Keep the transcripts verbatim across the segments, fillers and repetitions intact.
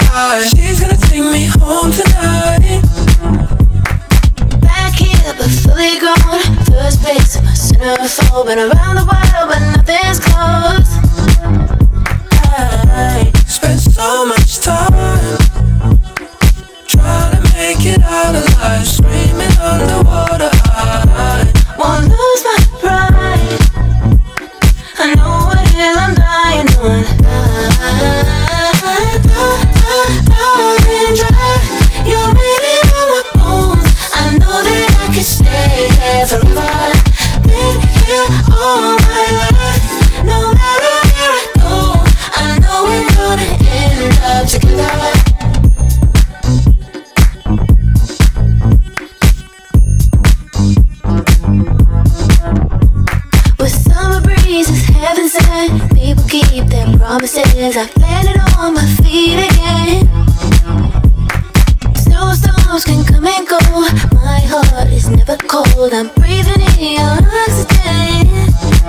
high. She's gonna take me home tonight. Back here but fully grown. First place in my centerfold. Been around the world but nothing's close. I spent so much time trying to make it out alive, screaming underwater. I won't lose my pride. I know what hill I'm dying on. Darling, drive. You're waiting on my bones. I know that I can stay here forever. Been here all my life. No matter where I go, I know we're gonna end up together. With summer breezes, heaven sent. People keep their promises. I've landed on my feet again. Snowstorms can come and go. My heart is never cold. I'm breathing in your oxygen.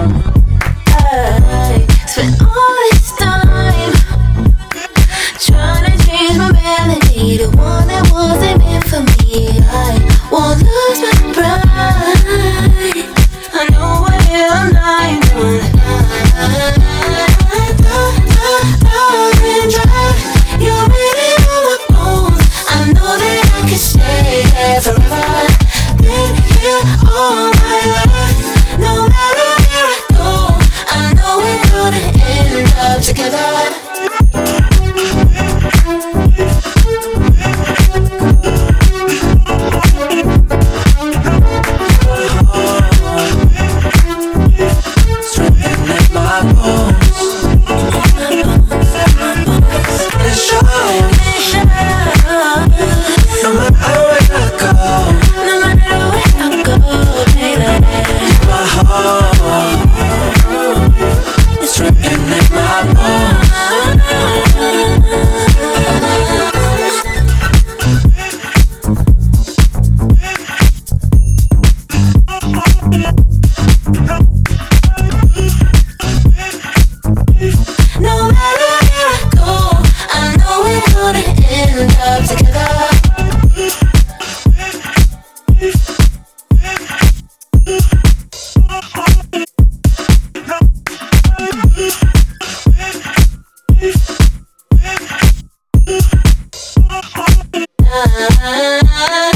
I spent all this time trying to change my melody to one that wasn't meant for me. I won't lose my pride. I know what hill I'm lying on. Darling, drive. You're waiting on my bones. I know that I can stay here forever. Been here all my life. No matter where I go, I know we're gonna end up together. Ah